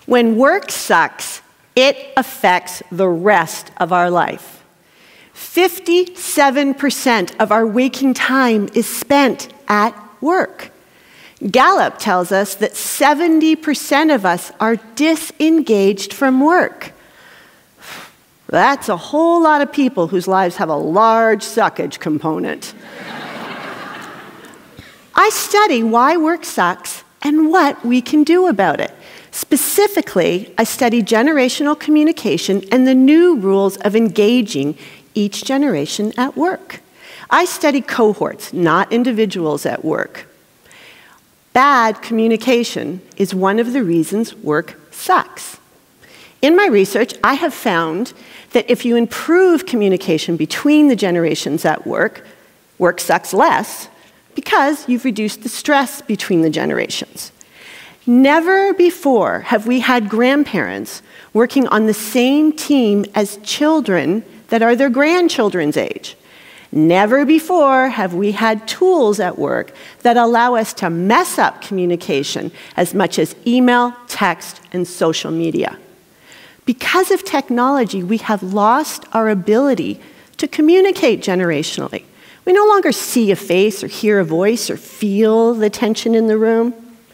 When work sucks, it affects the rest of our life. 57% of our waking time is spent at work. Gallup tells us that 70% of us are disengaged from work. That's a whole lot of people whose lives have a large suckage component. I study why work sucks and what we can do about it. Specifically, I study generational communication and the new rules of engaging each generation at work. I study cohorts, not individuals at work. Bad communication is one of the reasons work sucks. In my research, I have found that if you improve communication between the generations at work, work sucks less because you've reduced the stress between the generations. Never before have we had grandparents working on the same team as children that are their grandchildren's age. Never before have we had tools at work that allow us to mess up communication as much as email, text, and social media. Because of technology, we have lost our ability to communicate generationally. We no longer see a face or hear a voice or feel the tension in the room.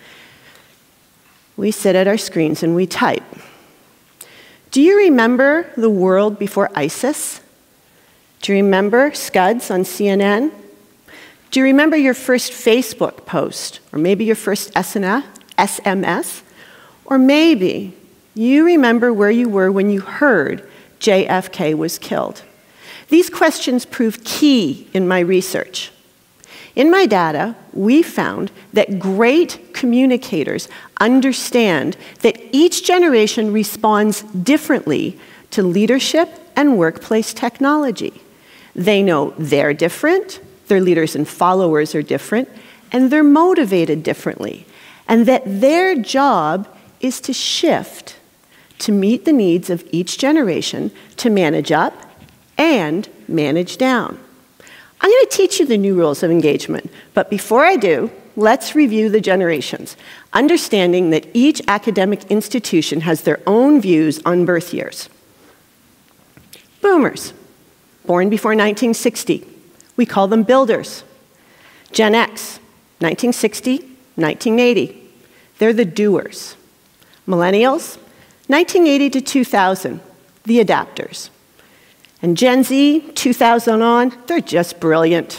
We sit at our screens and we type. Do you remember the world before ISIS? Do you remember Scuds on CNN? Do you remember your first Facebook post? Or maybe your first SMS? Or maybe you remember where you were when you heard JFK was killed. These questions prove key in my research. In my data, we found that great communicators understand that each generation responds differently to leadership and workplace technology. They know they're different, their leaders and followers are different, and they're motivated differently, and that their job is to shift to meet the needs of each generation to manage up and manage down. I'm going to teach you the new rules of engagement, but before I do, let's review the generations, understanding that each academic institution has their own views on birth years. Boomers, born before 1960. We call them builders. Gen X, 1960, 1980. They're the doers. Millennials, 1980 to 2000, the adapters. And Gen Z, 2000 on, they're just brilliant.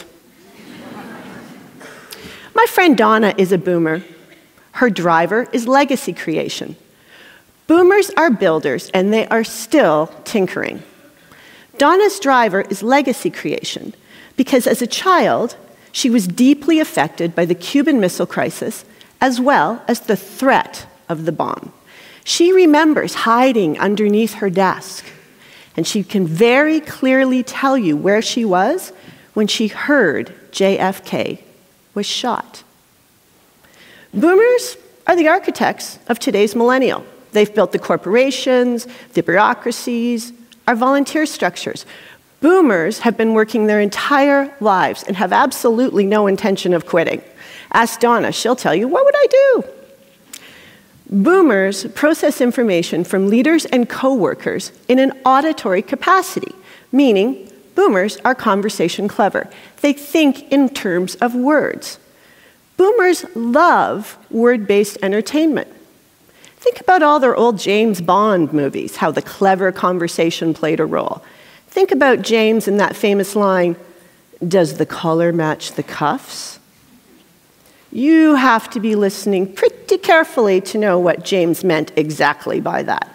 My friend Donna is a boomer. Her driver is legacy creation. Boomers are builders, and they are still tinkering. Donna's driver is legacy creation because as a child, she was deeply affected by the Cuban Missile Crisis as well as the threat of the bomb. She remembers hiding underneath her desk, and she can very clearly tell you where she was when she heard JFK was shot. Boomers are the architects of today's millennial. They've built the corporations, the bureaucracies, our volunteer structures. Boomers have been working their entire lives and have absolutely no intention of quitting. Ask Donna, she'll tell you, what would I do? Boomers process information from leaders and coworkers in an auditory capacity, meaning boomers are conversation clever. They think in terms of words. Boomers love word-based entertainment. Think about all their old James Bond movies, how the clever conversation played a role. Think about James in that famous line, "Does the collar match the cuffs?" You have to be listening pretty carefully to know what James meant exactly by that.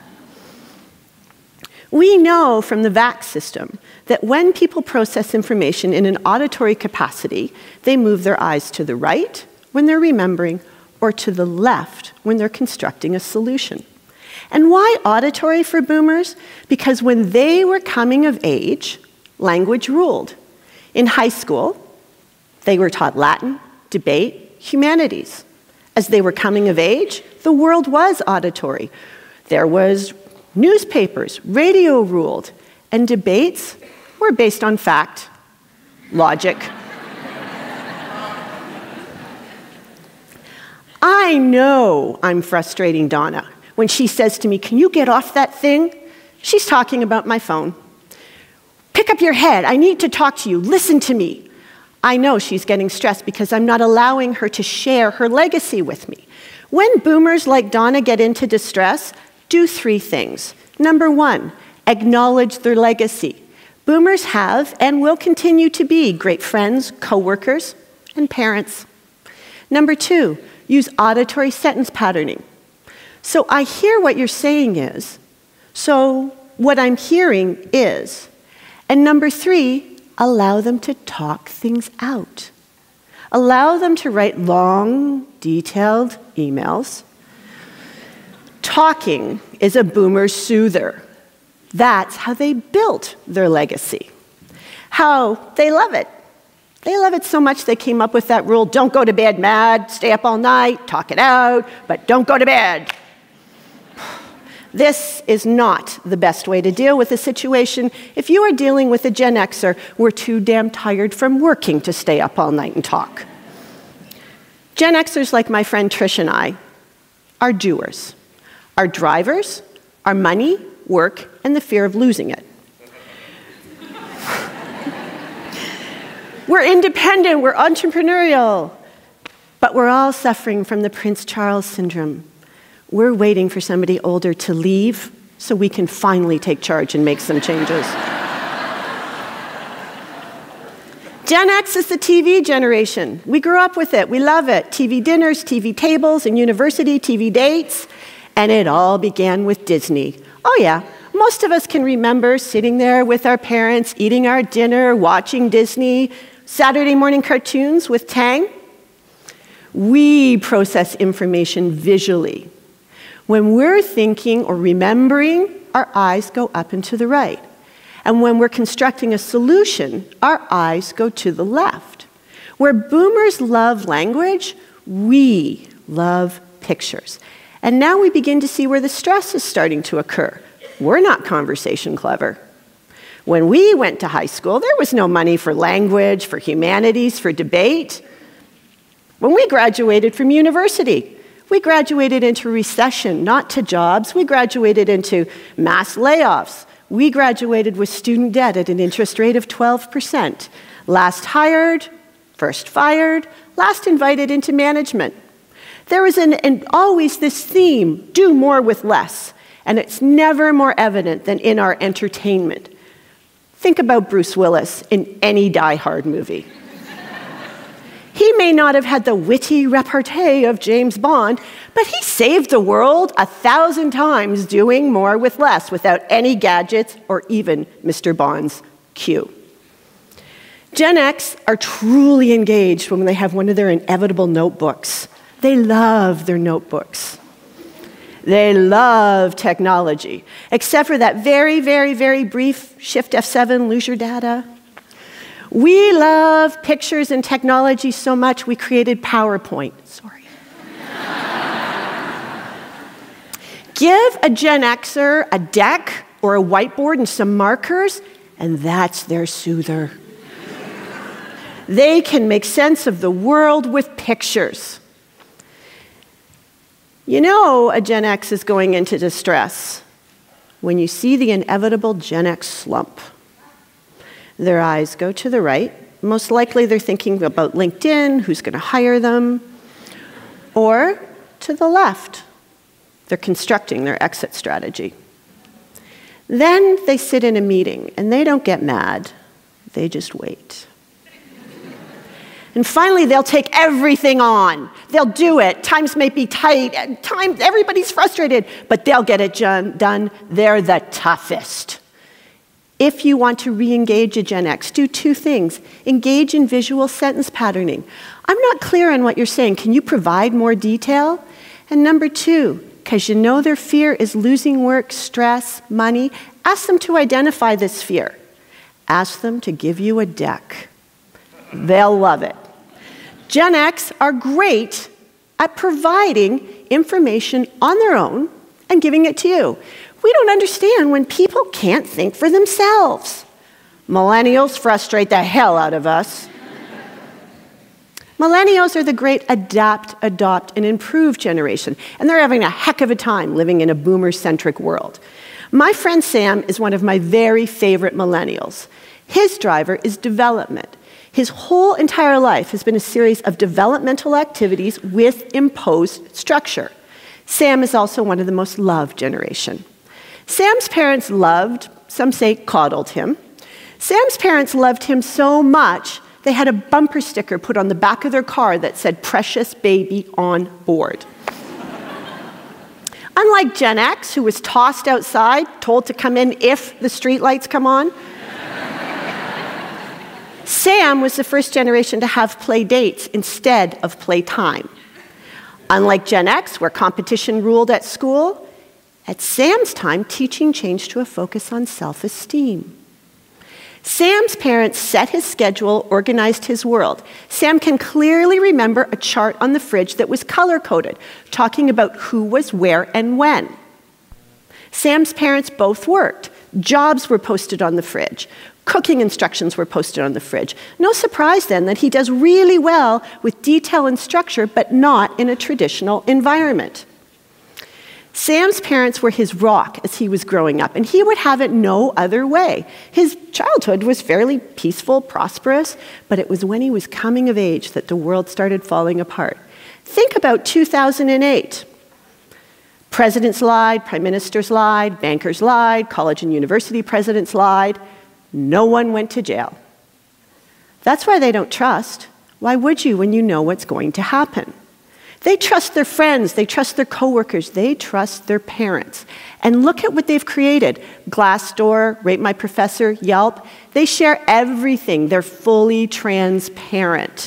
We know from the VAX system that when people process information in an auditory capacity, they move their eyes to the right when they're remembering or to the left when they're constructing a solution. And why auditory for boomers? Because when they were coming of age, language ruled. In high school, they were taught Latin, debate, humanities. As they were coming of age, the world was auditory. There was newspapers, radio ruled, and debates were based on fact, logic. I know I'm frustrating Donna when she says to me, "Can you get off that thing?" She's talking about my phone. "Pick up your head. I need to talk to you. Listen to me." I know she's getting stressed because I'm not allowing her to share her legacy with me. When boomers like Donna get into distress, do 3 things. Number 1, acknowledge their legacy. Boomers have and will continue to be great friends, coworkers, and parents. Number 2, use auditory sentence patterning. So I hear what you're saying is, so what I'm hearing is. And number 3, allow them to talk things out. Allow them to write long, detailed emails. Talking is a boomer's soother. That's how they built their legacy. How they love it. They love it so much they came up with that rule: don't go to bed mad, stay up all night, talk it out, but don't go to bed. This is not the best way to deal with a situation if you are dealing with a Gen Xer. We're too damn tired from working to stay up all night and talk. Gen Xers like my friend Trish and I are doers. Our drivers are money, work, and the fear of losing it. We're independent, we're entrepreneurial, but we're all suffering from the Prince Charles syndrome. We're waiting for somebody older to leave so we can finally take charge and make some changes. Gen X is the TV generation. We grew up with it. We love it. TV dinners, TV tables, and university TV dates. And it all began with Disney. Oh yeah, most of us can remember sitting there with our parents, eating our dinner, watching Disney, Saturday morning cartoons with Tang. We process information visually. When we're thinking or remembering, our eyes go up and to the right. And when we're constructing a solution, our eyes go to the left. Where boomers love language, we love pictures. And now we begin to see where the stress is starting to occur. We're not conversation clever. When we went to high school, there was no money for language, for humanities, for debate. When we graduated from university, we graduated into recession, not to jobs. We graduated into mass layoffs. We graduated with student debt at an interest rate of 12%. Last hired, first fired, last invited into management. There was always this theme, do more with less. And it's never more evident than in our entertainment. Think about Bruce Willis in any Die Hard movie. He may not have had the witty repartee of James Bond, but he saved the world 1,000 times doing more with less without any gadgets or even Mr. Bond's cue. Gen X are truly engaged when they have one of their inevitable notebooks. They love their notebooks. They love technology, except for that very, very, very brief Shift F7, lose your data. We love pictures and technology so much we created PowerPoint. Sorry. Give a Gen Xer a deck or a whiteboard and some markers, and that's their soother. They can make sense of the world with pictures. You know a Gen X is going into distress when you see the inevitable Gen X slump. Their eyes go to the right. Most likely they're thinking about LinkedIn, who's going to hire them. Or to the left, they're constructing their exit strategy. Then they sit in a meeting, and they don't get mad. They just wait. And finally, they'll take everything on. They'll do it. Times may be tight. Everybody's frustrated, but they'll get it done. They're the toughest. If you want to re-engage a Gen X, do 2 things. Engage in visual sentence patterning. I'm not clear on what you're saying. Can you provide more detail? And number 2, because you know their fear is losing work, stress, money, ask them to identify this fear. Ask them to give you a deck. They'll love it. Gen X are great at providing information on their own and giving it to you. We don't understand when people can't think for themselves. Millennials frustrate the hell out of us. Millennials are the great adapt, adopt, and improve generation, and they're having a heck of a time living in a boomer-centric world. My friend Sam is one of my very favorite millennials. His driver is development. His whole entire life has been a series of developmental activities with imposed structure. Sam is also one of the most loved generation. Sam's parents loved, some say coddled him. Sam's parents loved him so much, they had a bumper sticker put on the back of their car that said, "Precious baby on board." Unlike Gen X, who was tossed outside, told to come in if the streetlights come on, Sam was the first generation to have play dates instead of playtime. Unlike Gen X, where competition ruled at school, at Sam's time, teaching changed to a focus on self-esteem. Sam's parents set his schedule, organized his world. Sam can clearly remember a chart on the fridge that was color-coded, talking about who was where and when. Sam's parents both worked. Jobs were posted on the fridge. Cooking instructions were posted on the fridge. No surprise then that he does really well with detail and structure, but not in a traditional environment. Sam's parents were his rock as he was growing up, and he would have it no other way. His childhood was fairly peaceful, prosperous, but it was when he was coming of age that the world started falling apart. Think about 2008. Presidents lied, prime ministers lied, bankers lied, college and university presidents lied. No one went to jail. That's why they don't trust. Why would you when you know what's going to happen? They trust their friends, they trust their coworkers, they trust their parents. And look at what they've created. Glassdoor, Rate My Professor, Yelp. They share everything. They're fully transparent.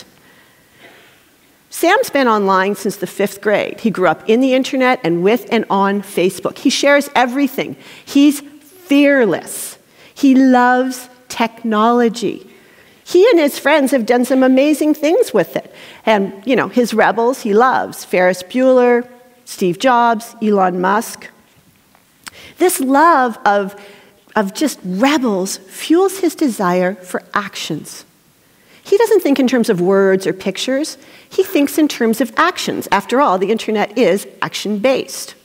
Sam's been online since the 5th grade. He grew up in the internet and with and on Facebook. He shares everything. He's fearless. He loves technology. He and his friends have done some amazing things with it. And, his rebels he loves. Ferris Bueller, Steve Jobs, Elon Musk. This love of just rebels fuels his desire for actions. He doesn't think in terms of words or pictures. He thinks in terms of actions. After all, the internet is action-based.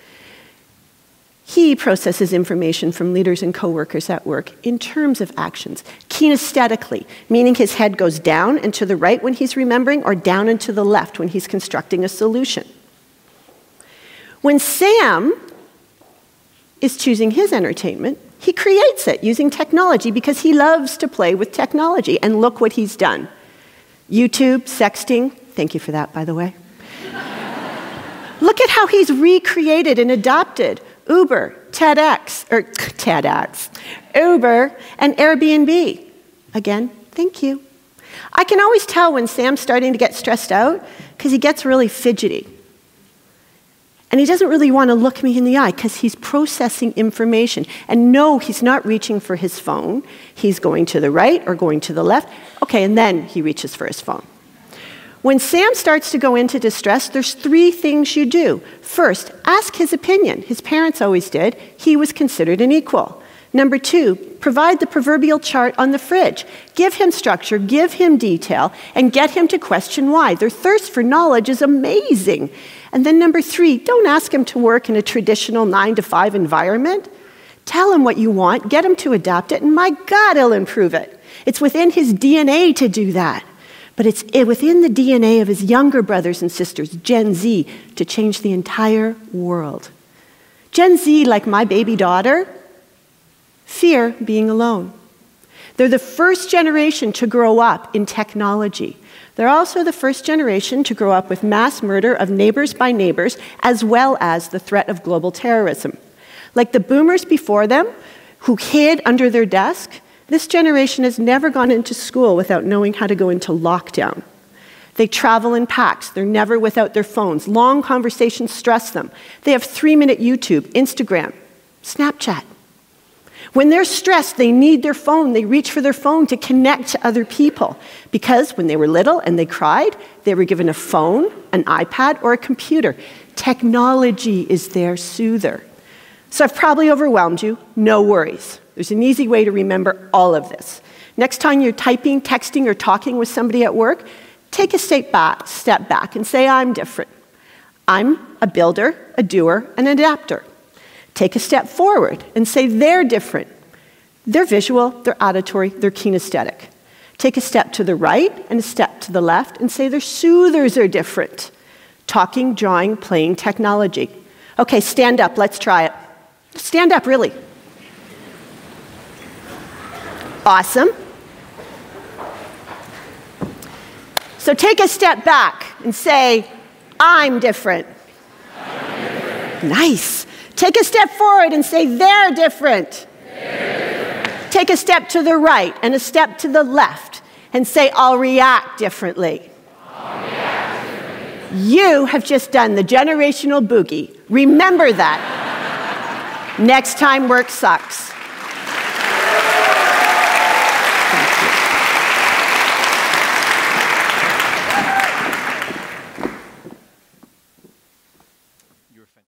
He processes information from leaders and coworkers at work in terms of actions, kinesthetically, meaning his head goes down and to the right when he's remembering, or down and to the left when he's constructing a solution. When Sam is choosing his entertainment, he creates it using technology because he loves to play with technology. And look what he's done. YouTube, sexting, thank you for that, by the way. Look at how he's recreated and adopted Uber, Uber, and Airbnb. Again, thank you. I can always tell when Sam's starting to get stressed out because he gets really fidgety. And he doesn't really want to look me in the eye because he's processing information. And no, he's not reaching for his phone. He's going to the right or going to the left. Okay, and then he reaches for his phone. When Sam starts to go into distress, there's 3 things you do. First, ask his opinion. His parents always did. He was considered an equal. Number 2, provide the proverbial chart on the fridge. Give him structure, give him detail, and get him to question why. Their thirst for knowledge is amazing. And then number 3, don't ask him to work in a traditional 9-to-5 environment. Tell him what you want, get him to adapt it, and my God, he'll improve it. It's within his DNA to do that. But it's within the DNA of his younger brothers and sisters, Gen Z, to change the entire world. Gen Z, like my baby daughter, fear being alone. They're the first generation to grow up in technology. They're also the first generation to grow up with mass murder of neighbors by neighbors, as well as the threat of global terrorism. Like the boomers before them, who hid under their desk, this generation has never gone into school without knowing how to go into lockdown. They travel in packs. They're never without their phones. Long conversations stress them. They have 3-minute YouTube, Instagram, Snapchat. When they're stressed, they need their phone. They reach for their phone to connect to other people. Because when they were little and they cried, they were given a phone, an iPad, or a computer. Technology is their soother. So I've probably overwhelmed you. No worries. There's an easy way to remember all of this. Next time you're typing, texting, or talking with somebody at work, Take a step back and say, I'm different. I'm a builder, a doer, an adapter. Take a step forward and say they're different. They're visual, they're auditory, they're kinesthetic. Take a step to the right and a step to the left and say their soothers are different. Talking, drawing, playing, technology. Okay, stand up, let's try it. Stand up, really. Awesome. So take a step back and say, I'm different. Nice. Take a step forward and say, they're different. Take a step to the right and a step to the left and say, I'll react differently. You have just done the generational boogie. Remember that. Next time, work sucks.